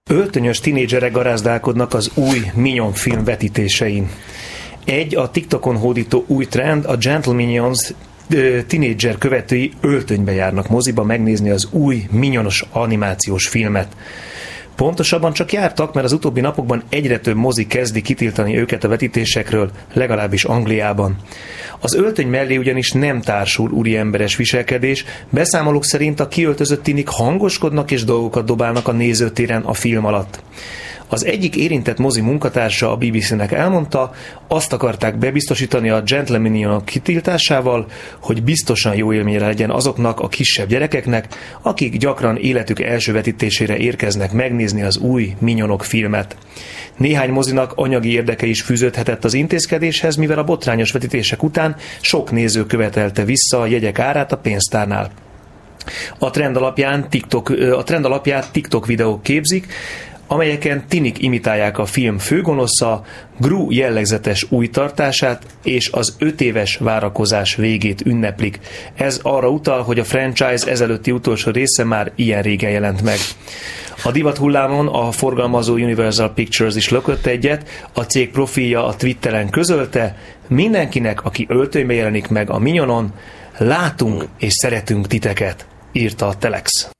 Öltönyös tinédzserek garázdálkodnak az új Minion film vetítésein. A TikTokon hódító új trend, a Gentle Minions tinédzser követői öltönybe járnak moziba megnézni az új minionos animációs filmet. Pontosabban csak jártak, mert az utóbbi napokban egyre több mozi kezdi kitiltani őket a vetítésekről, legalábbis Angliában. Az öltöny mellé ugyanis nem társul úriemberes viselkedés, beszámolók szerint a kiöltözött tinik hangoskodnak és dolgokat dobálnak a nézőtéren a film alatt. Az egyik érintett mozi munkatársa a BBC-nek elmondta, azt akarták bebiztosítani a Gentle Minionok kitiltásával, hogy biztosan jó élményre legyen azoknak a kisebb gyerekeknek, akik gyakran életük első vetítésére érkeznek megnézni az új Minionok filmet. Néhány mozinak anyagi érdeke is fűződhetett az intézkedéshez, mivel a botrányos vetítések után sok néző követelte vissza a jegyek árát a pénztárnál. A trend alapját TikTok videók képzik, amelyeken tinik imitálják a film főgonosza, Gru jellegzetes új tartását és az 5 éves várakozás végét ünneplik. Ez arra utal, hogy a franchise ezelőtti utolsó része már ilyen régen jelent meg. A divat hullámon a forgalmazó Universal Pictures is lökött egyet, a cég profilja a Twitteren közölte, mindenkinek, aki öltönybe jelenik meg a Minionon, látunk és szeretünk titeket, írta a Telex.